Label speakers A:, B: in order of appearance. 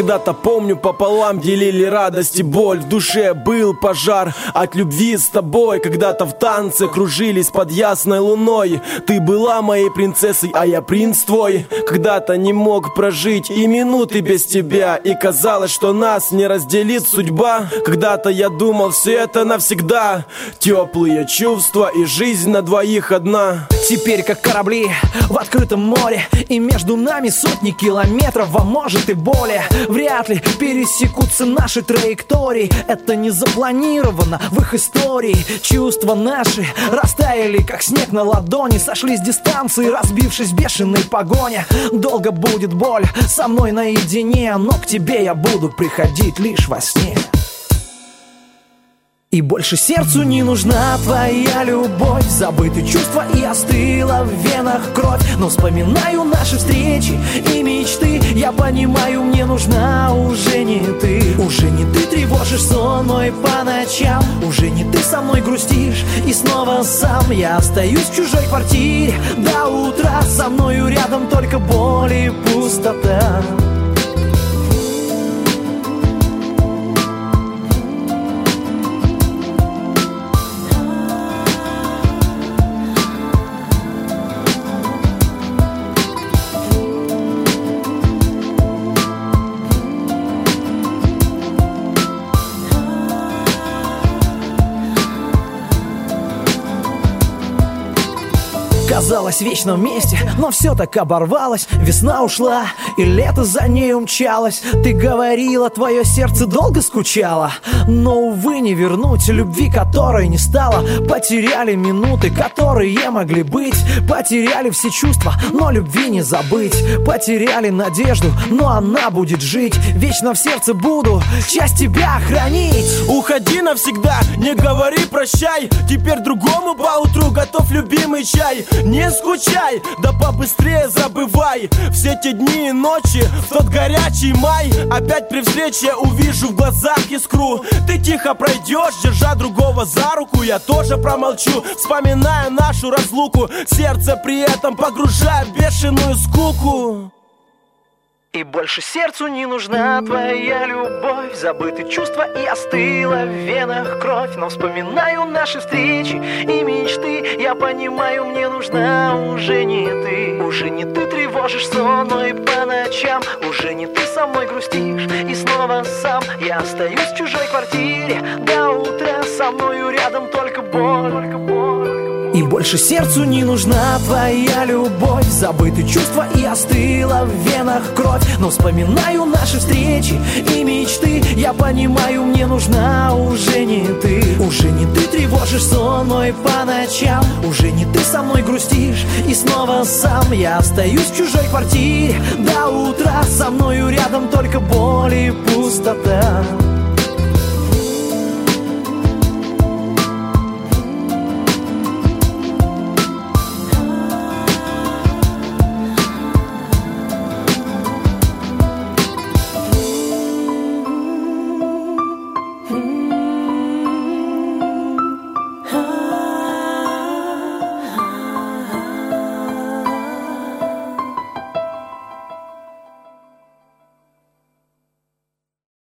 A: Когда-то, помню, пополам делили радость и боль. В душе был пожар от любви с тобой. Когда-то в танце кружились под ясной луной. Ты была моей принцессой, а я принц твой. Когда-то не мог прожить и минуты без тебя, и казалось, что нас не разделит судьба. Когда-то я думал, все это навсегда. Теплые чувства и жизнь на двоих одна.
B: Теперь как корабли в открытом море, и между нами сотни километров, а может и более. Вряд ли пересекутся наши траектории. Это не запланировано в их истории. Чувства наши растаяли, как снег на ладони. Сошли с дистанции, разбившись в бешеной погоне. Долго будет боль со мной наедине, но к тебе я буду приходить лишь во сне. И больше сердцу не нужна твоя любовь. Забыты чувства и остыла в венах кровь. Но вспоминаю наши встречи и мечты. Я понимаю, мне нужна уже не ты. Уже не ты тревожишь сон мой по ночам. Уже не ты со мной грустишь и снова сам. Я остаюсь в чужой квартире до утра. Со мною рядом только боль и пустота. Казалось, вечно вместе, но все так оборвалось. Весна ушла, и лето за ней умчалось. Ты говорила, твое сердце долго скучало. Но, увы, не вернуть любви, которой не стало. Потеряли минуты, которые могли быть. Потеряли все чувства, но любви не забыть. Потеряли надежду, но она будет жить. Вечно в сердце буду часть тебя хранить.
A: Уходи навсегда, не говори прощай. Теперь другому поутру готов любимый чай. Не скучай, да побыстрее забывай все те дни и ночи в тот горячий май. Опять при встрече увижу в глазах искру. Ты тихо пройдешь, держа другого за руку. Я тоже промолчу, вспоминая нашу разлуку. Сердце при этом погружая в бешеную скуку.
B: И больше сердцу не нужна твоя любовь. Забыты чувства и остыла в венах кровь. Но вспоминаю наши встречи и мечты. Я понимаю, мне нужна уже не ты. Уже не ты тревожишь сон мой по ночам. Уже не ты со мной грустишь и снова сам. Я остаюсь в чужой квартире до утра. Со мною рядом только боль. И больше сердцу не нужна твоя любовь. Забыты чувства и остыла в венах кровь. Но вспоминаю наши встречи и мечты. Я понимаю, мне нужна уже не ты. Уже не ты тревожишь сон мой по ночам. Уже не ты со мной грустишь и снова сам. Я остаюсь в чужой квартире до утра. Со мною рядом только боль и пустота.